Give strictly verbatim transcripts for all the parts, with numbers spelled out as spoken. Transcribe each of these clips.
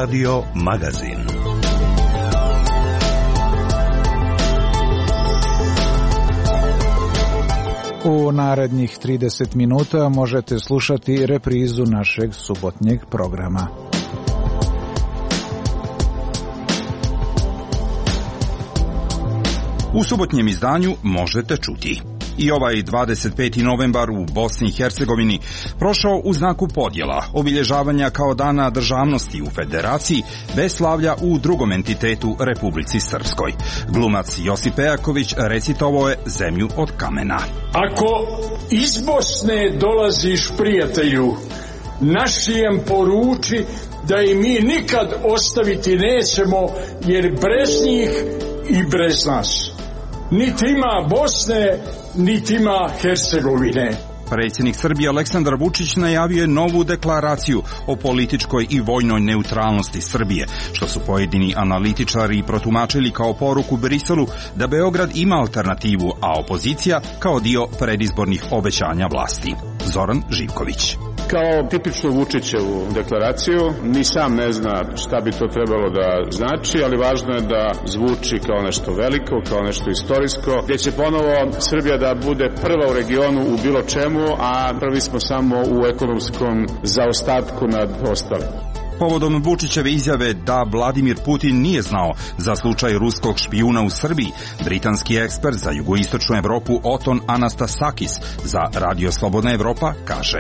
Radio Magazin. U narednih trideset minuta možete slušati reprizu našeg subotnjeg programa. U subotnjem izdanju možete čuti: i ovaj dvadeset peti novembar u Bosni i Hercegovini prošao u znaku podjela, obilježavanja kao dana državnosti u Federaciji, bez slavlja u drugom entitetu Republici Srpskoj. Glumac Josip Pejaković recitovao je Zemlju od kamena. Ako iz Bosne dolaziš, prijatelju, našijem poruči da i mi nikad ostaviti nećemo, jer brez njih i brez nas niti ima Bosne, niti ima Hercegovine. Predsjednik Srbije Aleksandar Vučić najavio je novu deklaraciju o političkoj i vojnoj neutralnosti Srbije, što su pojedini analitičari protumačili kao poruku Briselu da Beograd ima alternativu, a opozicija kao dio predizbornih obećanja vlasti. Zoran Živković. Kao tipičnu Vučićevu deklaraciju, ni sam ne zna šta bi to trebalo da znači, ali važno je da zvuči kao nešto veliko, kao nešto istorijsko, gdje će ponovo Srbija da bude prva u regionu u bilo čemu, a prvi smo samo u ekonomskom zaostatku nad ostalim. Povodom Vučićeve izjave da Vladimir Putin nije znao za slučaj ruskog špijuna u Srbiji, britanski ekspert za jugoistočnu Evropu Oton Anastasakis za Radio Slobodna Evropa kaže: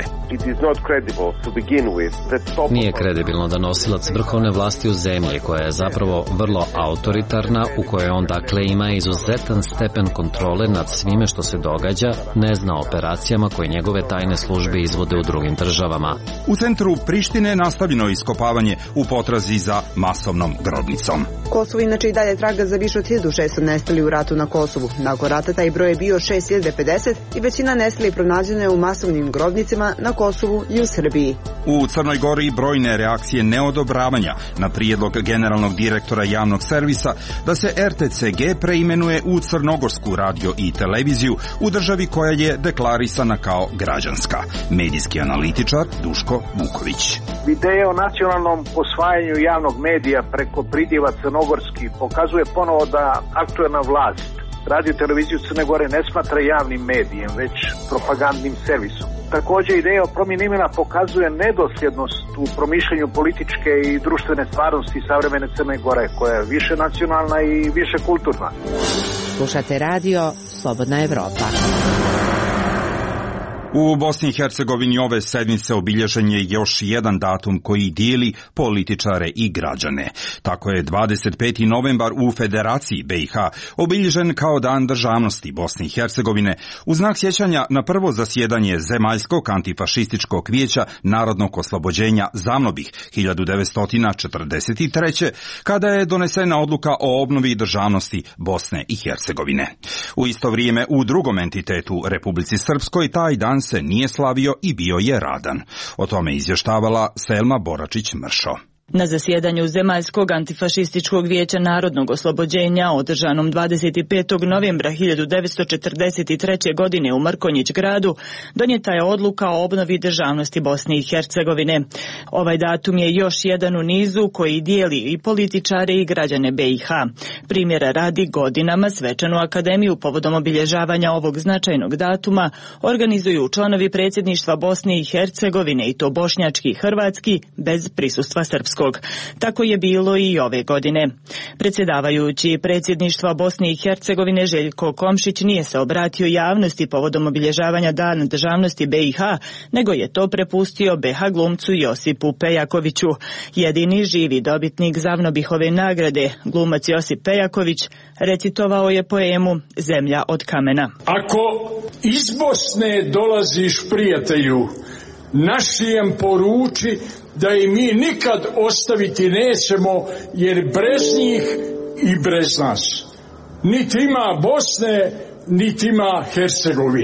Nije kredibilno da nosilac vrhovne vlasti u zemlji, koja je zapravo vrlo autoritarna, u kojoj on dakle ima izuzetan stepen kontrole nad svime što se događa, ne zna o operacijama koje njegove tajne službe izvode u drugim državama. U centru Prištine nastavljeno iskopavanje u potrazi za masovnom grobnicom. Kosovo inače i dalje traga za više od hiljadu šesto nestali u ratu na Kosovu. Nakon rata taj broj je bio šest hiljada pedeset i većina nestalih pronađena je u masovnim grobnicama na Kosovu i u Srbiji. U Crnoj Gori brojne reakcije neodobravanja na prijedlog generalnog direktora javnog servisa da se R T C G preimenuje u Crnogorsku radio i televiziju u državi koja je deklarisana kao građanska. Medijski analitičar Duško Vuković. Ideja o nacionalnom posvajanju javnog medija preko pridjeva crnogorski pokazuje ponovo da aktuelna vlast radio televiziju Crne Gore ne smatra javnim medijem, već propagandnim servisom. Također ideja o promjeni imena pokazuje nedosljednost u promišljanju političke i društvene stvarnosti savremene Crne Gore, koja je više nacionalna i više kulturna. Slušate radio Slobodna Evropa. U Bosni i Hercegovini ove sedmice obilježen je još jedan datum koji dijeli političare i građane. Tako je dvadeset peti novembar u Federaciji B i H obilježen kao dan državnosti Bosne i Hercegovine u znak sjećanja na prvo zasjedanje Zemaljskog antifašističkog vijeća narodnog oslobođenja ZAVNOBIH hiljadu devetsto četrdeset treće. kada je donesena odluka o obnovi državnosti Bosne i Hercegovine. U isto vrijeme u drugom entitetu Republici Srpskoj taj dan se nije slavio i bio je radan. O tome izvještavala Selma Boračić-Mršo. Na zasjedanju Zemaljskog antifašističkog vijeća narodnog oslobođenja održanom dvadeset petog novembra hiljadu devetsto četrdeset treće. godine u Mrkonjić gradu donijeta je odluka o obnovi državnosti Bosne i Hercegovine. Ovaj datum je još jedan u nizu koji dijeli i političare i građane B i H. Primjera radi, godinama svečanu akademiju povodom obilježavanja ovog značajnog datuma organizuju članovi predsjedništva Bosne i Hercegovine, i to bošnjački i hrvatski, bez prisustva srpskog. Tako je bilo i ove godine. Predsjedavajući predsjedništva Bosne i Hercegovine Željko Komšić nije se obratio javnosti povodom obilježavanja dana državnosti B i H, nego je to prepustio B H glumcu Josipu Pejakoviću. Jedini živi dobitnik ZAVNOBIH-ove nagrade, glumac Josip Pejaković, recitovao je poemu Zemlja od kamena. Ako iz Bosne dolaziš, prijatelju, našijem poruči da i mi nikad ostaviti nećemo, jer brez njih i brez nas niti ima Bosne, niti ima Hercegovine.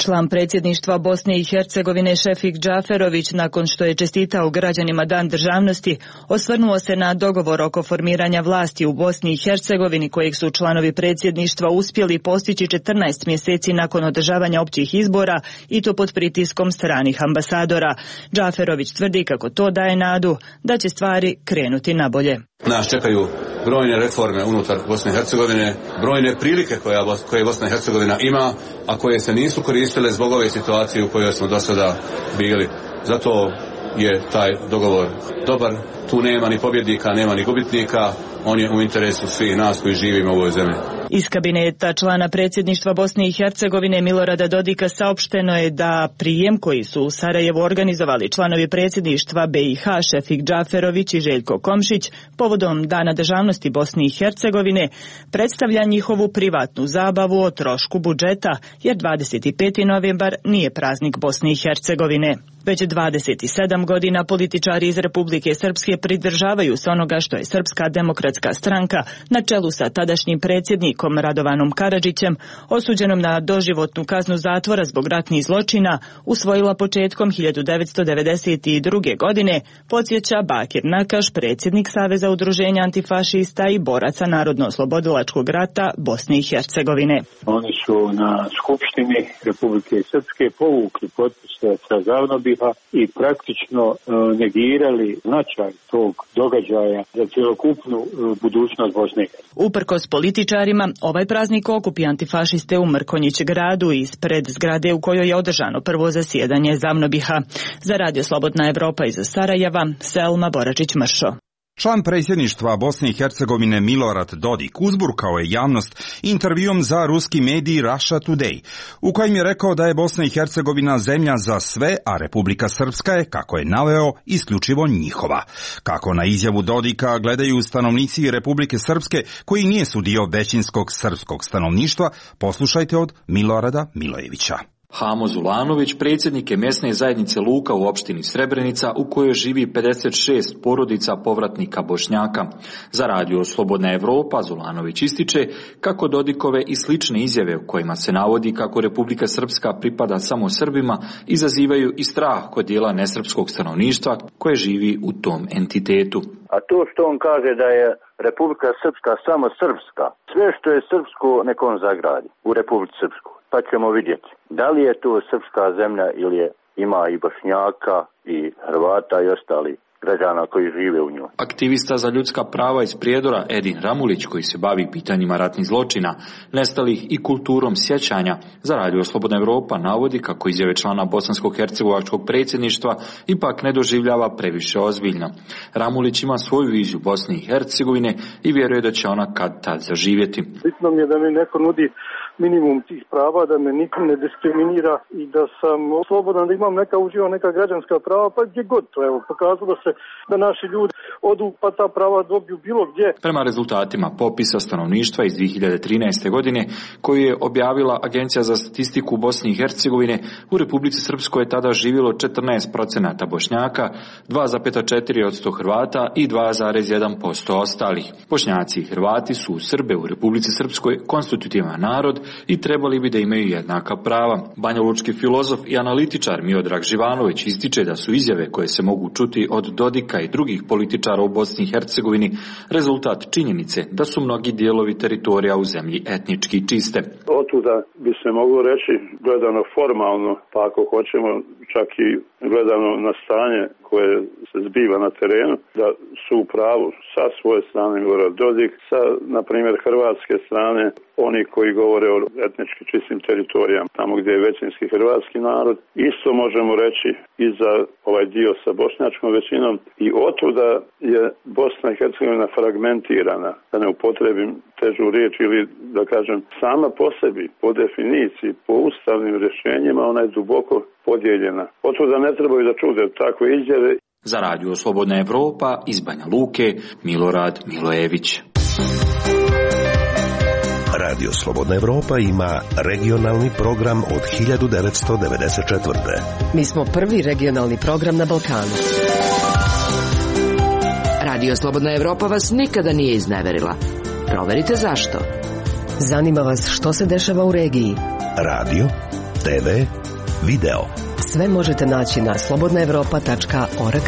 Član predsjedništva Bosne i Hercegovine Šefik Džaferović, nakon što je čestitao građanima Dan državnosti, osvrnuo se na dogovor oko formiranja vlasti u Bosni i Hercegovini kojeg su članovi predsjedništva uspjeli postići četrnaest mjeseci nakon održavanja općih izbora i to pod pritiskom stranih ambasadora. Džaferović tvrdi kako to daje nadu da će stvari krenuti nabolje. Nas čekaju brojne reforme unutar Bosne i Hercegovine, brojne prilike koja, koje Bosna i Hercegovina ima, a koje se nisu koristile zbog ove situacije u kojoj smo do sada bili. Zato je taj dogovor dobar. Tu nema ni pobjednika, nema ni gubitnika. On je u interesu svih nas koji živimo u ovoj zemlji. Iz kabineta člana predsjedništva Bosne i Hercegovine Milorada Dodika saopšteno je da prijem koji su u Sarajevu organizovali članovi predsjedništva B i H Šefik Džaferović i Željko Komšić povodom Dana državnosti Bosne i Hercegovine predstavlja njihovu privatnu zabavu o trošku budžeta, jer dvadeset peti novembar nije praznik Bosne i Hercegovine. Već dvadeset sedam godina političari iz Republike Srpske pridržavaju se onoga što je Srpska demokratska stranka na čelu sa tadašnjim predsjednikom Radovanom Karadžićem, osuđenom na doživotnu kaznu zatvora zbog ratnih zločina, usvojila početkom hiljadu devetsto devedeset druge. godine, podsjeća Bakir Nakaš, predsjednik Saveza udruženja antifašista i boraca Narodno-oslobodilačkog rata Bosne i Hercegovine. Oni su na Skupštini Republike Srpske povukli potpise sa Zavnobiha i praktično negirali značaj tog događaja za cjelokupnu budućnost Bosne. Uprkos političarima, ovaj praznik okupi antifašiste u Mrkonjić gradu ispred zgrade u kojoj je održano prvo zasjedanje Zavnobiha. Za Radio Slobodna Evropa iz Sarajeva, Selma Boračić-Mršo. Član predsjedništva Bosne i Hercegovine Milorad Dodik uzburkao je javnost intervjuom za ruski medij Russia Today, u kojem je rekao da je Bosna i Hercegovina zemlja za sve, a Republika Srpska je, kako je naveo, isključivo njihova. Kako na izjavu Dodika gledaju stanovnici Republike Srpske, koji nijesu dio većinskog srpskog stanovništva, poslušajte od Milorada Milojevića. Hamo Zulanović predsjednik je mjesne zajednice Luka u opštini Srebrenica u kojoj živi pedeset šest porodica povratnika Bošnjaka. Za Radio Slobodna Evropa Zulanović ističe kako Dodikove i slične izjave u kojima se navodi kako Republika Srpska pripada samo Srbima izazivaju i strah kod dijela nesrpskog stanovništva koje živi u tom entitetu. A to što on kaže da je Republika Srpska samo srpska, sve što je srpsko nek on zagradi u Republici Srpskoj. Pa ćemo vidjeti da li je to srpska zemlja ili je, ima i Bošnjaka i Hrvata i ostali građana koji žive u njoj. Aktivista za ljudska prava iz Prijedora Edin Ramulić, koji se bavi pitanjima ratnih zločina, nestalih i kulturom sjećanja, za Radio Slobodna Evropa navodi kako izjave člana bosansko-hercegovačkog predsjedništva ipak ne doživljava previše ozbiljno. Ramulić ima svoju viziju Bosne i Hercegovine i vjeruje da će ona kad tad zaživjeti. Bitno mi je da mi neko nudi minimum tih prava, da me niko ne diskriminira i da sam slobodan, da imam neka uživa neka građanska prava, pa gdje god to. Evo, pokazalo se da naši ljudi odu pa ta prava dobiju bilo gdje. Prema rezultatima popisa stanovništva iz dvije hiljade trinaeste. godine, koju je objavila Agencija za statistiku Bosne i Hercegovine, u Republici Srpskoj je tada živjelo četrnaest procenata Bošnjaka, dva zarez četiri posto Hrvata i dva zarez jedan posto ostalih. Bošnjaci i Hrvati su Srbe u Republici Srpskoj konstitutivan narod i trebali bi da imaju jednaka prava. Banjalučki filozof i analitičar Miodrag Živanović ističe da su izjave koje se mogu čuti od Dodika i drugih političara u Bosni i Hercegovini rezultat činjenice da su mnogi dijelovi teritorija u zemlji etnički čiste. Otuda bi se moglo reći, gledano formalno, pa ako hoćemo čak i gledano na stanje koje se zbiva na terenu, da su u pravu sa svoje strane Milorad Dodik, sa, na primjer, hrvatske strane, oni koji govore o etnički čistim teritorijama, tamo gdje je većinski hrvatski narod. Isto možemo reći i za ovaj dio sa bošnjačkom većinom i otuda je Bosna i Hercegovina fragmentirana, da ne upotrebim težu riječ ili da kažem sama po sebi, po definiciji, po ustavnim rješenjima ona je duboko podijeljena. Otuda ne trebaju da čude takve izjave. Za Radio Slobodna Evropa iz Banja Luke, Milorad Milojević. Radio Slobodna Evropa ima regionalni program od hiljadu devetsto devedeset četvrte. Mi smo prvi regionalni program na Balkanu. Radio Slobodna Evropa vas nikada nije izneverila. Proverite zašto. Zanima vas što se dešava u regiji. Radio te ve, video. Sve možete naći na slobodna evropa tačka org.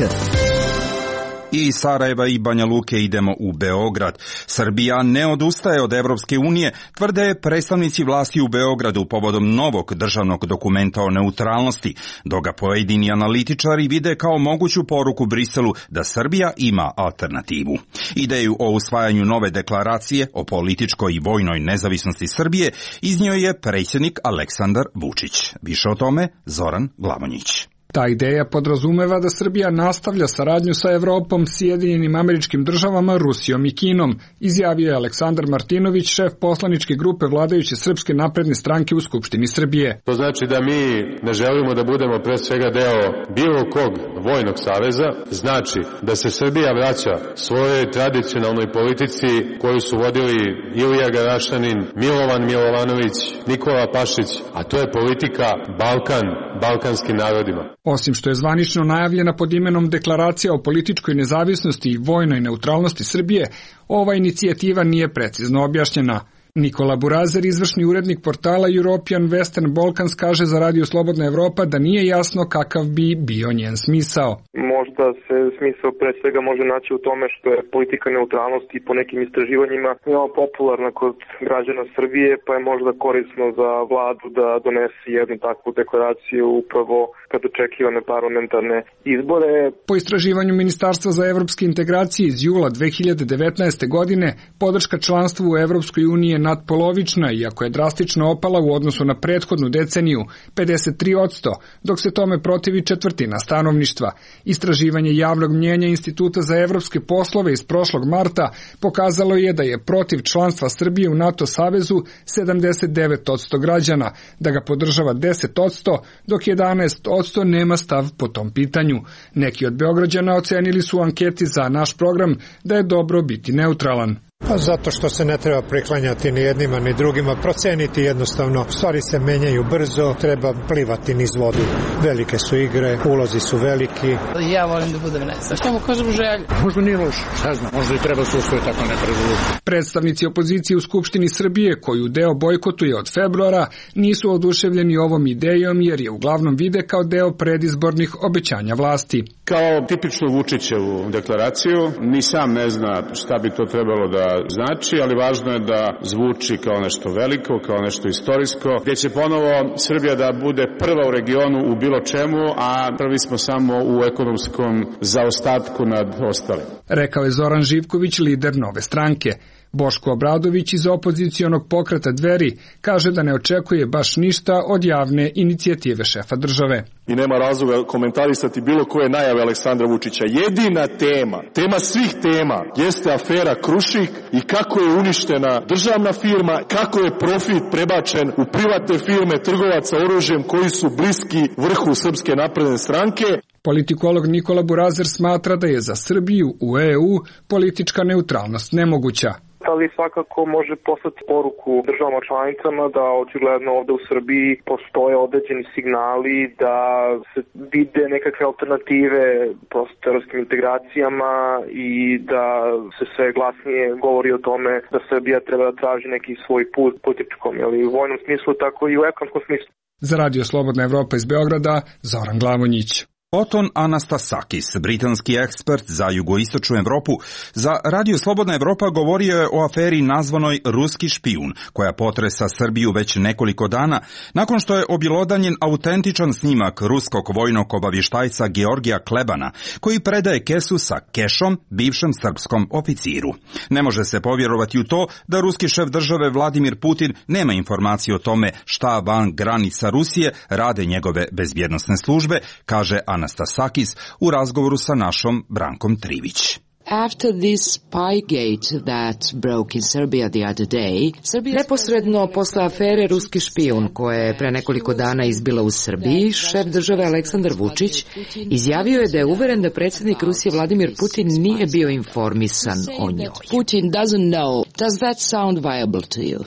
I iz Sarajeva i Banja Luke idemo u Beograd. Srbija ne odustaje od Evropske unije, tvrde predstavnici vlasti u Beogradu povodom novog državnog dokumenta o neutralnosti, dok ga pojedini analitičari vide kao moguću poruku Briselu da Srbija ima alternativu. Ideju o usvajanju nove deklaracije o političkoj i vojnoj nezavisnosti Srbije iznio je predsjednik Aleksandar Vučić. Više o tome Zoran Glavonjić. Ta ideja podrazumeva da Srbija nastavlja saradnju sa Evropom, Sjedinjenim Američkim Državama, Rusijom i Kinom, izjavio je Aleksandar Martinović, šef poslaničke grupe vladajuće Srpske napredne stranke u Skupštini Srbije. To znači da mi ne želimo da budemo pre svega deo bilo kog vojnog saveza, znači da se Srbija vraća svojoj tradicionalnoj politici koju su vodili Ilija Garašanin, Milovan Milovanović, Nikola Pašić, a to je politika Balkan, balkanskim narodima. Osim što je zvanično najavljena pod imenom Deklaracija o političkoj nezavisnosti i vojnoj neutralnosti Srbije, ova inicijativa nije precizno objašnjena. Nikola Burazer, izvršni urednik portala European Western Balkans, kaže za Radio Slobodna Evropa da nije jasno kakav bi bio njen smisao. Možda se smisao pre svega može naći u tome što je politika neutralnosti po nekim istraživanjima veoma popularna kod građana Srbije, pa je možda korisno za vladu da donese jednu takvu deklaraciju upravo kad očekivane parlamentarne izbore. Po istraživanju Ministarstva za evropske integracije iz jula dve hiljade devetnaeste. godine, podrška članstvu u Evropskoj uniji je nadpolovična, iako je drastično opala u odnosu na prethodnu deceniju, pedeset tri posto, dok se tome protivi četvrtina stanovništva. Istraživanje javnog mnjenja Instituta za evropske poslove iz prošlog marta pokazalo je da je protiv članstva Srbije u NATO savezu sedamdeset devet posto građana, da ga podržava deset posto, dok jedanaest posto nema stav po tom pitanju. Neki od Beograđana ocenili su u anketi za naš program da je dobro biti neutralan. Pa zato što se ne treba priklanjati ni jednima ni drugima, proceniti jednostavno. Stvari se menjaju brzo, treba plivati niz vodu. Velike su igre, ulozi su veliki. Ja volim da budem nezavisna. Šta mu kažem želju? Možda nije loš, šta znam, možda i treba se usvojiti tako neka rezolucija. Predstavnici opozicije u Skupštini Srbije, koju deo bojkotuje od februara, nisu oduševljeni ovom idejom jer je uglavnom vide kao deo predizbornih obećanja vlasti. Kao tipičnu Vučićevu deklaraciju, ni sam ne zna šta bi to trebalo da znači, ali važno je da zvuči kao nešto veliko, kao nešto istorijsko, gdje će ponovo Srbija da bude prva u regionu u bilo čemu, a prvi smo samo u ekonomskom zaostatku nad ostalim. Rekao je Zoran Živković, lider Nove stranke. Boško Obradović iz opozicionog pokreta Dveri kaže da ne očekuje baš ništa od javne inicijative šefa države. I nema razloga komentarisati bilo koje najave Aleksandra Vučića. Jedina tema, tema svih tema, jeste afera Krušik i kako je uništena državna firma, kako je profit prebačen u privatne firme trgovaca oružjem koji su bliski vrhu Srpske napredne stranke. Politikolog Nikola Burazer smatra da je za Srbiju u E U politička neutralnost nemoguća. Ali svakako može poslati poruku državama članicama da očigledno ovde u Srbiji postoje određeni signali da se vide nekakve alternative prosto evropskim integracijama i da se sve glasnije govori o tome da Srbija treba da traži neki svoj put političkom, ali u vojnom smislu, tako i u ekonomskom smislu. Za Radio Slobodna Evropa iz Beograda, Zoran Glavonjić. Oton Anastasakis, britanski ekspert za jugoistočnu Evropu, za Radio Slobodna Evropa govorio je o aferi nazvanoj Ruski špijun, koja potresa Srbiju već nekoliko dana, nakon što je objelodanjen autentičan snimak ruskog vojnog obavještajca Georgija Klebana, koji predaje kesu sa kešom bivšem srpskom oficiru. Ne može se povjerovati u to da ruski šef države Vladimir Putin nema informacije o tome šta van granica Rusije rade njegove bezbjednosne službe, kaže Anastasakis u razgovoru sa našom Brankom Trivić. After this Spygate that broke in Serbia the other day, Serbia... Neposredno posle afere Ruski špijun koja je pre nekoliko dana izbila u Srbiji, šef države Aleksandar Vučić izjavio je da je uveren da predsjednik Rusije Vladimir Putin nije bio informisan o njoj. Putin doesn't know. Does that sound viable to you? Of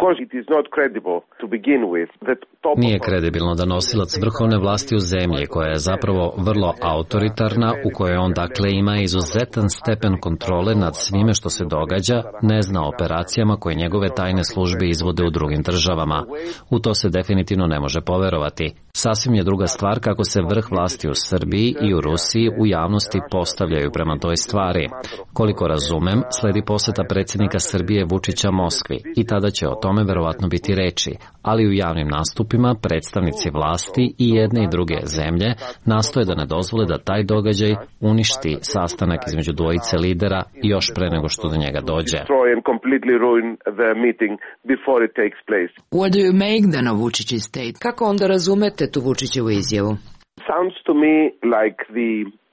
Nije kredibilno da nosilac vrhovne vlasti u zemlji, koja je zapravo vrlo autoritarna, u kojoj on dakle ima izuzetan stepen kontrole nad svime što se događa, ne zna o operacijama koje njegove tajne službe izvode u drugim državama. U to se definitivno ne može poverovati. Sasvim je druga stvar kako se vrh vlasti u Srbiji i u Rusiji u javnosti postavljaju prema toj stvari. Koliko razumem, sledi poseta predsjednika Srbije Vučića Moskvi i tada će o tome verovatno biti reči, ali u javnim nastupima predstavnici vlasti i jedne i druge zemlje nastoje da ne dozvole da taj događaj uništi sastanak između dvojice lidera još pre nego što do njega dođe. What do you make then of Vučić's state? Kako onda razumete tu Vučićevu izjavu? Sounds to me like the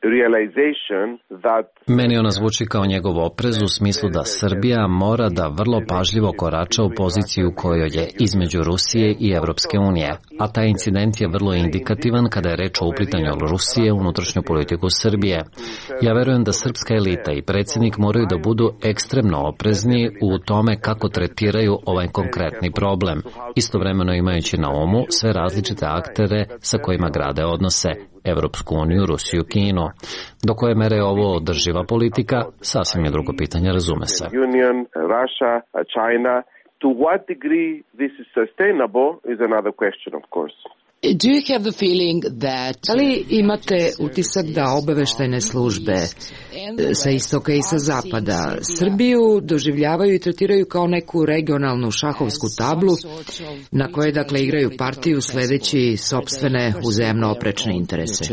Meni ona zvuči kao njegov oprez u smislu da Srbija mora da vrlo pažljivo korača u poziciju kojoj je između Rusije i Evropske unije, a taj incident je vrlo indikativan kada je reč o uplitanju Rusije u unutrašnju politiku Srbije. Ja verujem da srpska elita i predsjednik moraju da budu ekstremno oprezni u tome kako tretiraju ovaj konkretni problem, istovremeno imajući na umu sve različite aktere sa kojima grade odnose, Evropsku uniju, Rusiju, Kinu. Do koje mere je ovo održiva politika, sasvim je drugo pitanje, razume se. Union, Russia, China, to what degree this is sustainable is another question, of course. Do you have the feeling that... Da li imate utisak da obaveštajne službe sa istoka i sa zapada Srbiju doživljavaju i tretiraju kao neku regionalnu šahovsku tablu na kojoj dakle igraju partiju sledeći sopstvene uzajamno oprečne interese?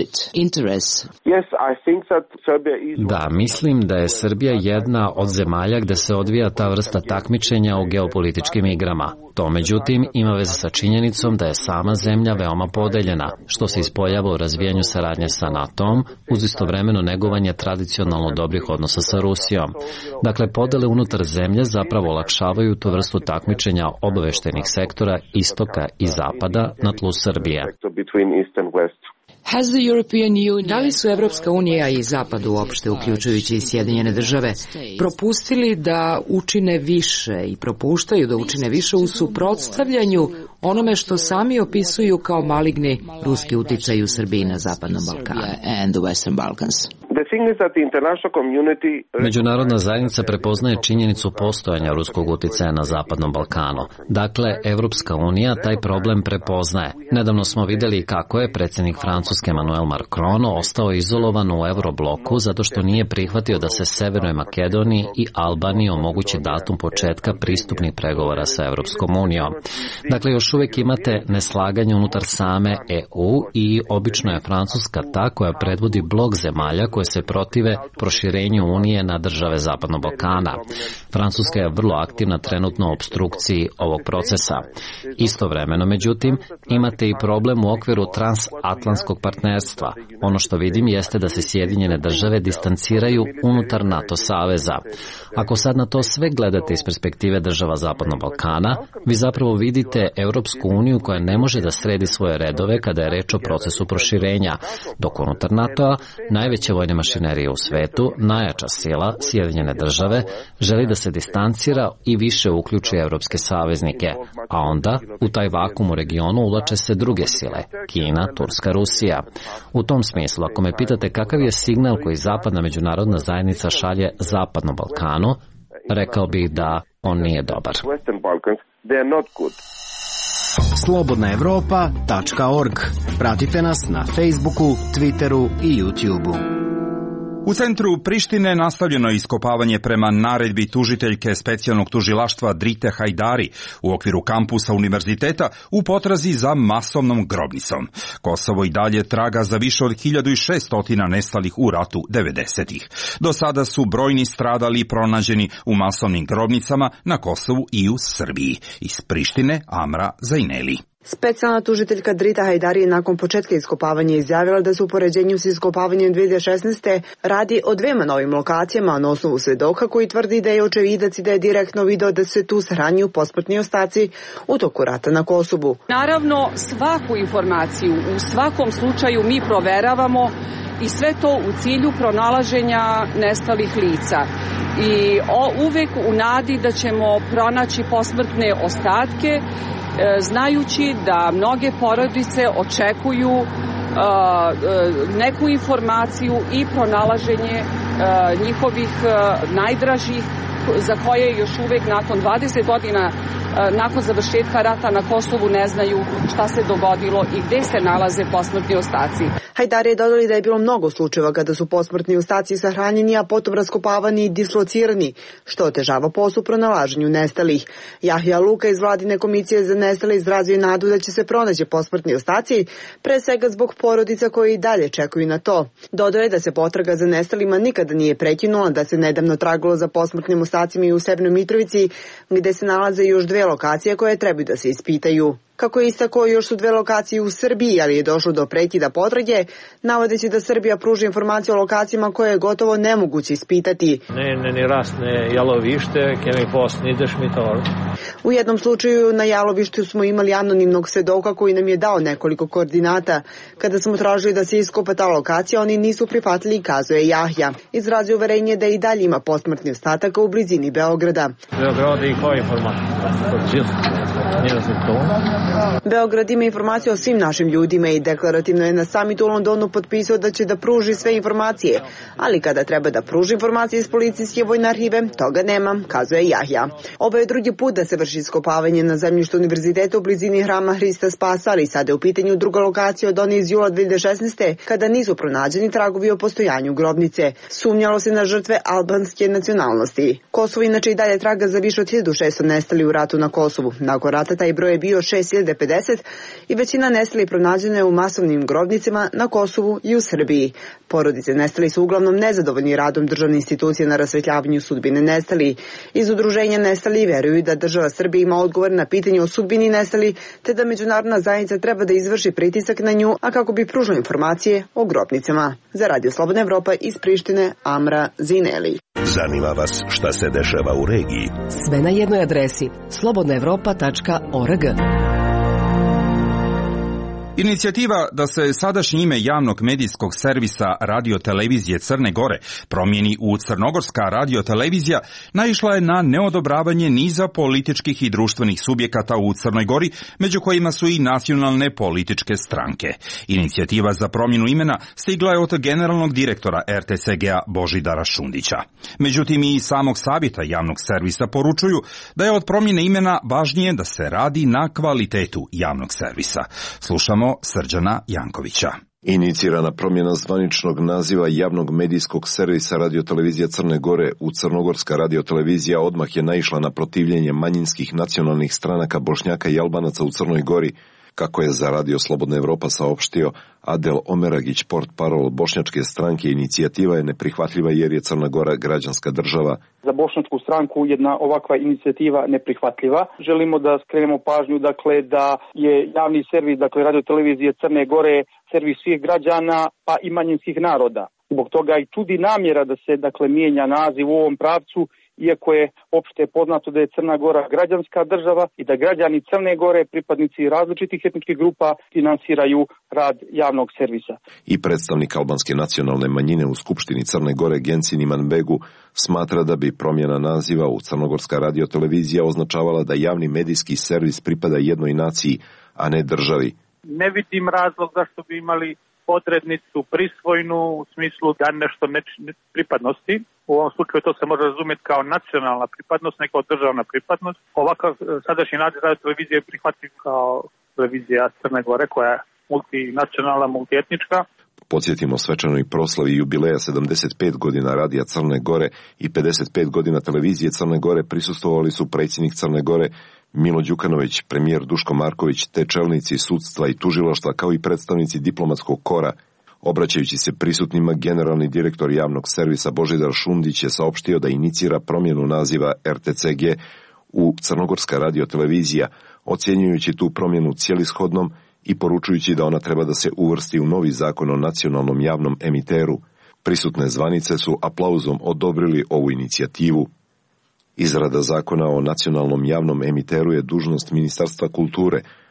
Da, mislim da je Srbija jedna od zemalja gde se odvija ta vrsta takmičenja u geopolitičkim igrama. To, međutim, ima veze sa činjenicom da je sama zemlja veoma podeljena, što se ispoljava u razvijanju saradnje sa NATO-om, uz istovremeno negovanje tradicionalno dobrih odnosa sa Rusijom. Dakle, podele unutar zemlje zapravo olakšavaju tu vrstu takmičenja obaveštajnih sektora istoka i zapada na tlu Srbije. Da li su Evropska unija i Zapad uopšte, uključujući i Sjedinjene države, propustili da učine više i propuštaju da učine više u suprotstavljanju onome što sami opisuju kao maligni ruski uticaj u Srbiji na Zapadnom Balkanu? Međunarodna zajednica prepoznaje činjenicu postojanja ruskog uticaja na Zapadnom Balkanu. Dakle, Evropska unija taj problem prepoznaje. Nedavno smo videli kako je predsjednik Francuske Emmanuel Macron ostao izolovan u Eurobloku zato što nije prihvatio da se Severnoj Makedoniji i Albaniji omogući datum početka pristupnih pregovora sa Evropskom unijom. Dakle, još uvijek imate neslaganje unutar same E U i obično je Francuska ta koja predvodi blok zemalja koje se protive proširenju Unije na države Zapadnog Balkana. Francuska je vrlo aktivna trenutno u opstrukciji ovog procesa. Istovremeno, međutim, imate i problem u okviru transatlantskog partnerstva. Ono što vidim jeste da se Sjedinjene države distanciraju unutar NATO saveza. Ako sad na to sve gledate iz perspektive država Zapadnog Balkana, vi zapravo vidite Evropsku uniju koja ne može da sredi svoje redove kada je reč o procesu proširenja, dok unutar NATO-a najveće vojne mašinerije u svetu, najjača sila, Sjedinjene države, želi da se distancira i više uključi evropske saveznike, a onda u taj vakum u regionu ulače se druge sile, Kina, Turska, Rusija. U tom smislu, ako me pitate kakav je signal koji zapadna međunarodna zajednica šalje Zapadnom Balkanu, rekao bih da on nije dobar. slobodna evropa tačka org. Pratite nas na Facebooku, Twitteru i YouTubeu. U centru Prištine nastavljeno je iskopavanje prema naredbi tužiteljke specijalnog tužilaštva Drite Hajdari u okviru kampusa univerziteta u potrazi za masovnom grobnicom. Kosovo i dalje traga za više od hiljadu šesto nestalih u ratu devedesetih. Do sada su brojni stradali i pronađeni u masovnim grobnicama na Kosovu i u Srbiji. Iz Prištine Amra Zajneli. Specijalna tužiteljka Drita Hajdari nakon početka iskopavanja izjavila da se u poređenju s iskopavanjem dve hiljade šesnaeste. radi o dvema novim lokacijama na osnovu svedoka koji tvrdi da je očevidac i da je direktno video da se tu sahranjuju posmrtni ostaci u toku rata na Kosovu. Naravno, svaku informaciju u svakom slučaju mi proveravamo i sve to u cilju pronalaženja nestalih lica. I o, uvek u nadi da ćemo pronaći posmrtne ostatke, e, znajući da mnoge porodice očekuju e, e, neku informaciju i pronalaženje e, njihovih e, najdražih, za koje još uvek nakon dvadeset godina nakon završetka rata na Kosovu ne znaju šta se dogodilo i gde se nalaze posmrtni ostaci. Hajdari je dodali da je bilo mnogo slučajeva kada su posmrtni ostaci sahranjeni, a potom raskopavani i dislocirani, što otežava posao pronalaženju nestalih. Jahja Luka iz Vladine komisije za nestale izrazio nadu da će se pronaći posmrtni ostaci, pre svega zbog porodica koji i dalje čekaju na to. Dodao je da se potraga za nestalima nikada nije prekinula, da se nedavno tragalo za posmrtnim ostacima i u Severnoj Mitrovici, gde se nalaze još dve lokacije koje trebaju da se ispitaju. Kako je istakao, još su dve lokacije u Srbiji, ali je došlo do prekida potrage, navodeći da Srbija pruža informacije o lokacijama koje je gotovo nemoguće ispitati. Ne, ne, ne rastne jalovište, ke mi posni ideš mi to. U jednom slučaju na jalovištu smo imali anonimnog svedoka koji nam je dao nekoliko koordinata. Kada smo tražili da se iskopa ta lokacija, oni nisu prihvatili, kazuje Jahja. Izrazio uverenje da i dalje ima posmrtni ostataka u blizini Beograda. Beograd i koja informacija? Beograd ima informaciju o svim našim ljudima i deklarativno je na samitu u Londonu potpisao da će da pruži sve informacije, ali kada treba da pruži informacije iz policijske vojne arhive, toga nema, kazuje Jahja. Ovo je drugi put da se vrši iskopavanje na zemljištu univerziteta u blizini hrama Hrista Spasa, ali sada je u pitanju druga lokacija od one iz jula dve hiljade šesnaeste. kada nisu pronađeni tragovi o postojanju grobnice. Sumnjalo se na žrtve albanske nacionalnosti. Kosovo inače i dalje traga za više od hiljadu šesto nestali u ratu na Kosovu. Nakon rata taj broj je bio šest hiljada pedeset i većina nestalih pronađena je u masovnim grobnicama na Kosovu i u Srbiji. Porodice nestali su uglavnom nezadovoljni radom državne institucije na rasvetljavanju sudbine nestali. Iz udruženja nestali veruju da država Srbija ima odgovor na pitanje o sudbini nestali, te da međunarodna zajednica treba da izvrši pritisak na nju, a kako bi pružila informacije o grobnicama. Za Radio Slobodna Evropa iz Prištine, Amra Zineli. Zanima vas šta se dešava u regiji? Sve na jednoj adresi slobodna evropa tačka org. Inicijativa da se sadašnje ime javnog medijskog servisa radiotelevizije Crne Gore promijeni u Crnogorska radiotelevizija naišla je na neodobravanje niza političkih i društvenih subjekata u Crnoj Gori, među kojima su i nacionalne političke stranke. Inicijativa za promjenu imena stigla je od generalnog direktora er te ce ge-a Božidara Šundića. Međutim, i samog savjeta javnog servisa poručuju da je od promjene imena važnije da se radi na kvalitetu javnog servisa. Slušamo Srđana Jankovića. Inicirana promjena zvaničnog naziva javnog medijskog servisa radiotelevizija Crne Gore u Crnogorska radiotelevizija odmah je naišla na protivljenje manjinskih nacionalnih stranaka Bošnjaka i Albanaca u Crnoj Gori, kako je za Radio Slobodna Evropa saopštio Adel Omeragić, portparol bošnjačke stranke. Inicijativa je neprihvatljiva jer je Crna Gora građanska država. Za bošnjačku stranku jedna ovakva inicijativa neprihvatljiva. Želimo da skrenemo pažnju, dakle, da je javni servis, dakle, radiotelevizije Crne Gore, servis svih građana, pa i manjinskih naroda. Zbog toga i čudi namjera da se, dakle, mijenja naziv u ovom pravcu, iako je opšte poznato da je Crna Gora građanska država i da građani Crne Gore, pripadnici različitih etničkih grupa, finansiraju rad javnog servisa. I predstavnik albanske nacionalne manjine u Skupštini Crne Gore Gensin Imanbegu smatra da bi promjena naziva u Crnogorska radiotelevizija označavala da javni medijski servis pripada jednoj naciji, a ne državi. Ne vidim razlog zašto bi imali odrednicu prisvojnu u smislu da nešto ne pripadnosti. U ovom slučaju to se može razumjeti kao nacionalna pripadnost, ne kao državna pripadnost. Ovakav sadašnji naziv radio televizije je prihvatljiv kao televizija Crne Gore koja je multinacionalna, multietnička. Podsjetimo svečanoj proslavi jubileja sedamdeset pet godina radija Crne Gore i pedeset pet godina televizije Crne Gore prisustvovali su predsjednik Crne Gore Milo Đukanović, premijer Duško Marković, te čelnici sudstva i tužilaštva kao i predstavnici diplomatskog kora. Obraćajući se prisutnima, generalni direktor javnog servisa Božidar Šundić je saopštio da inicira promjenu naziva er te ce ge u Crnogorska radiotelevizija, ocjenjujući tu promjenu cijelishodnom i poručujući da ona treba da se uvrsti u novi zakon o nacionalnom javnom emiteru. Prisutne zvanice su aplauzom odobrili ovu inicijativu. Izrada zakona o nacionalnom javnom emiteru je dužnost Ministarstva kulture.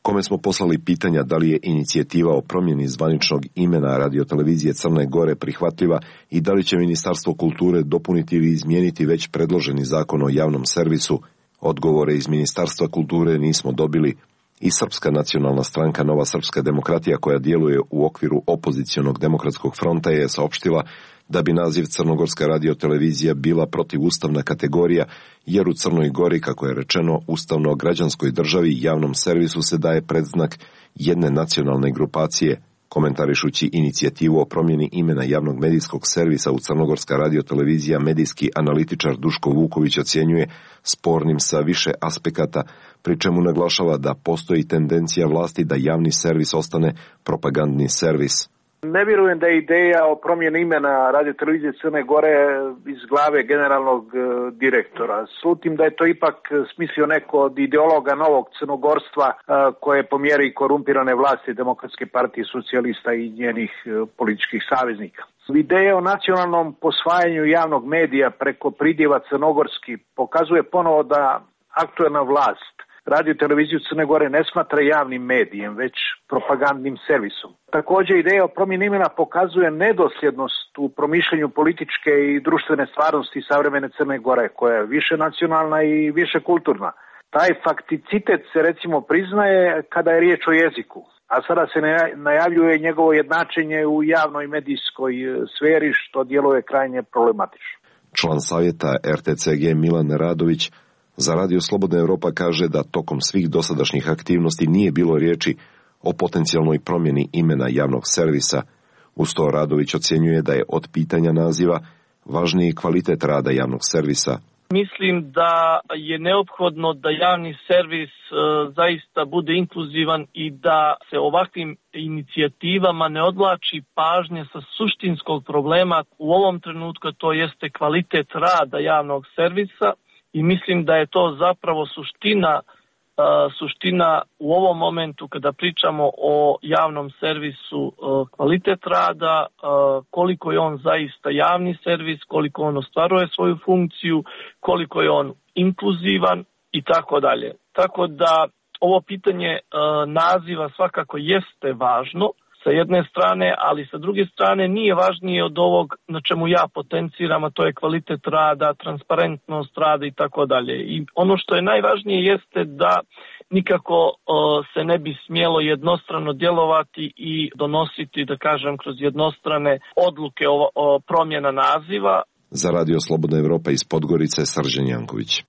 kome smo poslali pitanja da li je inicijativa o promjeni zvaničnog imena radiotelevizije Crne Gore prihvatljiva i da li će Ministarstvo kulture dopuniti ili izmijeniti već predloženi zakon o javnom servisu. Odgovore iz Ministarstva kulture nismo dobili. I Srpska nacionalna stranka Nova srpska demokratija, koja djeluje u okviru opozicionog demokratskog fronta, je saopštila da bi naziv Crnogorska radiotelevizija bila protivustavna kategorija, jer u Crnoj Gori, kako je rečeno, ustavno građanskoj državi javnom servisu se daje predznak jedne nacionalne grupacije. Komentarišući inicijativu o promjeni imena javnog medijskog servisa u Crnogorska radiotelevizija, medijski analitičar Duško Vuković ocjenjuje spornim sa više aspekata, pri čemu naglašava da postoji tendencija vlasti da javni servis ostane propagandni servis. Ne vjerujem da je ideja o promjeni imena radiotelevizije Crne Gore iz glave generalnog direktora. Slutim da je to ipak smislio neko od ideologa novog crnogorstva koje po mjeri korumpirane vlasti Demokratske partije socijalista i njenih političkih saveznika. Ideja o nacionalnom posvajanju javnog medija preko pridjeva crnogorski pokazuje ponovo da aktuelna vlast radioteleviziju Crne Gore ne smatra javnim medijem, već propagandnim servisom. Također, ideja o promjeni imena pokazuje nedosljednost u promišljanju političke i društvene stvarnosti savremene Crne Gore, koja je više nacionalna i više kulturna. Taj fakticitet se recimo priznaje kada je riječ o jeziku, a sada se najavljuje njegovo jednačenje u javnoj medijskoj sferi, što djeluje krajnje problematično. Član savjeta R T C G Milan Radović za Radio Slobodna Evropa kaže da tokom svih dosadašnjih aktivnosti nije bilo riječi o potencijalnoj promjeni imena javnog servisa. Uz to Radović ocjenjuje da je od pitanja naziva važniji kvalitet rada javnog servisa. Mislim da je neophodno da javni servis e, zaista bude inkluzivan i da se ovakvim inicijativama ne odvlači pažnje sa suštinskog problema. U ovom trenutku to jeste kvalitet rada javnog servisa. I mislim da je to zapravo suština, uh, suština u ovom momentu kada pričamo o javnom servisu, uh, kvalitet rada, uh, koliko je on zaista javni servis, koliko on ostvaruje svoju funkciju, koliko je on inkluzivan i tako dalje. Tako da ovo pitanje uh, naziva svakako jeste važno sa jedne strane, ali sa druge strane nije važnije od ovog na čemu ja potenciram, a to je kvalitet rada, transparentnost rada i tako dalje. I ono što je najvažnije jeste da nikako uh, se ne bi smjelo jednostrano djelovati i donositi, da kažem, kroz jednostrane odluke o, o promjena naziva. Za Radio Slobodna Evropa iz Podgorice, Srđan Janković.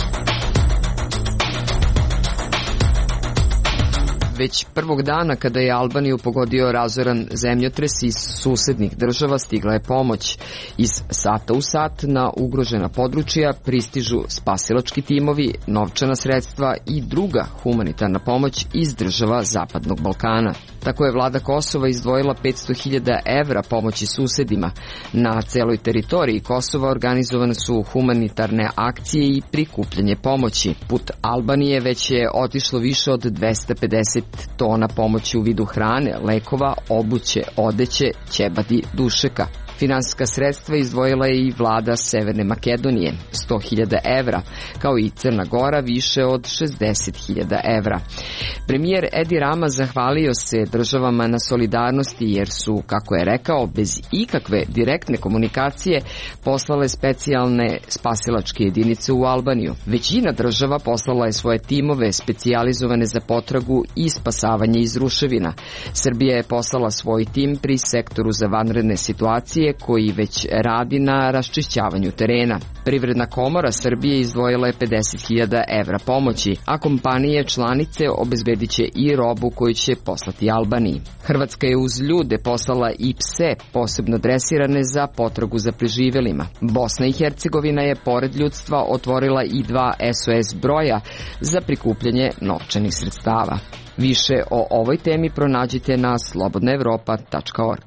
Već prvog dana kada je Albaniju pogodio razoran zemljotres iz susednih država stigla je pomoć. Iz sata u sat na ugrožena područja pristižu spasilački timovi, novčana sredstva i druga humanitarna pomoć iz država Zapadnog Balkana. Tako je vlada Kosova izdvojila petsto hiljada evra pomoći susedima. Na celoj teritoriji Kosova organizovane su humanitarne akcije i prikupljanje pomoći. Put Albanije već je otišlo više od dvesta pedeset tona pomoći u vidu hrane, lekova, obuće, odeće, ćebadi, dušeka. Finansijska sredstva izdvojila je i vlada Severne Makedonije, sto hiljada evra, kao i Crna Gora više od šezdeset hiljada evra. Premijer Edi Rama zahvalio se državama na solidarnosti jer su, kako je rekao, bez ikakve direktne komunikacije poslale specijalne spasilačke jedinice u Albaniju. Većina država poslala je svoje timove specijalizovane za potragu i spasavanje iz ruševina. Srbija je poslala svoj tim pri sektoru za vanredne situacije koji već radi na raščišćavanju terena. Privredna komora Srbije izdvojila je pedeset hiljada evra pomoći, a kompanije članice obezbedit će i robu koju će poslati Albaniji. Hrvatska je uz ljude poslala i pse, posebno dresirane za potragu za preživelima. Bosna i Hercegovina je pored ljudstva otvorila i dva S O S broja za prikupljanje novčanih sredstava. Više o ovoj temi pronađite na slobodna evropa tačka org.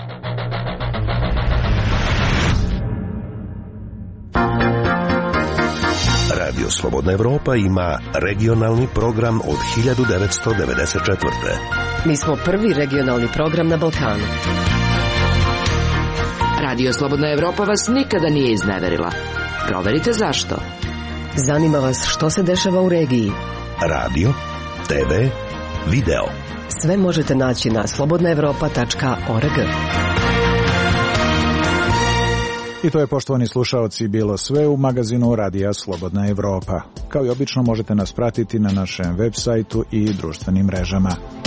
Radio Slobodna Evropa ima regionalni program od hiljadu devetsto devedeset četvrte. Mi smo prvi regionalni program na Balkanu. Radio Slobodna Evropa vas nikada nije izneverila. Proverite zašto. Zanima vas što se dešava u regiji. Radio, T V, video. Sve možete naći na slobodna evropa tačka org. I to je, poštovani slušaoci, bilo sve u magazinu Radija Slobodna Evropa. Kao i obično možete nas pratiti na našem web sajtu i društvenim mrežama.